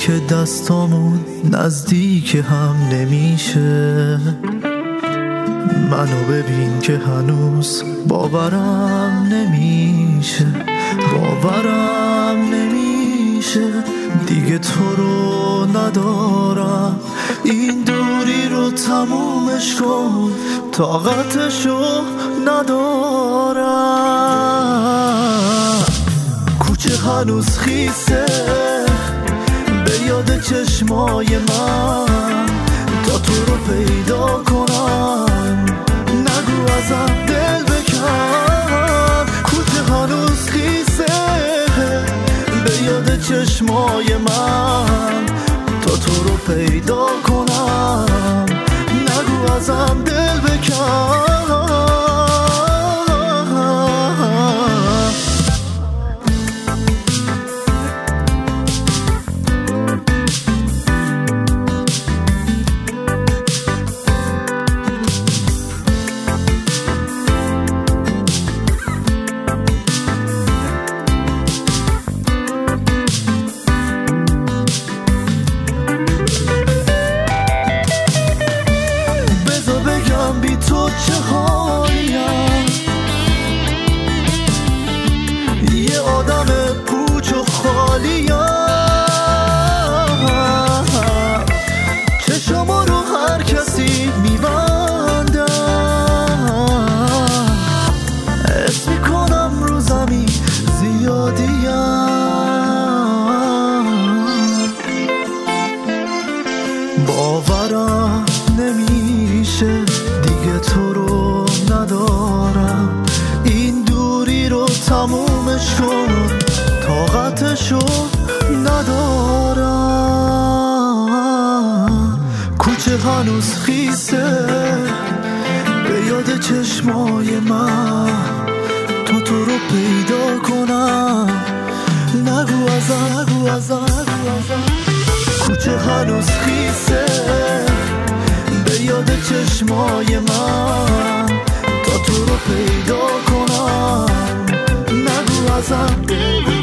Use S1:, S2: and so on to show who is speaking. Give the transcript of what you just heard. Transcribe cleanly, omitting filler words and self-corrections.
S1: که دستامون نزدیک هم نمیشه. منو ببین که هنوز باورم نمیشه، باورم نمیشه دیگه تو رو ندارم. این دوری رو تمومش کن، طاقتشو ندارم. کوچه هنوز خیسه به یاد چشمای من، تا تو رو پیدا کنم نگو ازم دل بکن. کوچه هنوز خیسه به یاد چشمای من، تا تو رو پیدا کنم نگو ازم دل بکن. بی تو چه حالیم، یه آدم پوچ و خالیم. چشما رو هر کسی میبندم، اسم میکنم رو زمین زیادیم. باورم نمیشه دیگه تو رو ندارم. این دوری رو تمومش کن، طاقتشو ندارم. کوچه هنوز خیسه به یاد چشمای من، تا تو رو پیدا کنم نگو ازم. کوچه هنوز خیسه به یاد چشمای من، تا تو رو پیدا کنم نگو ازم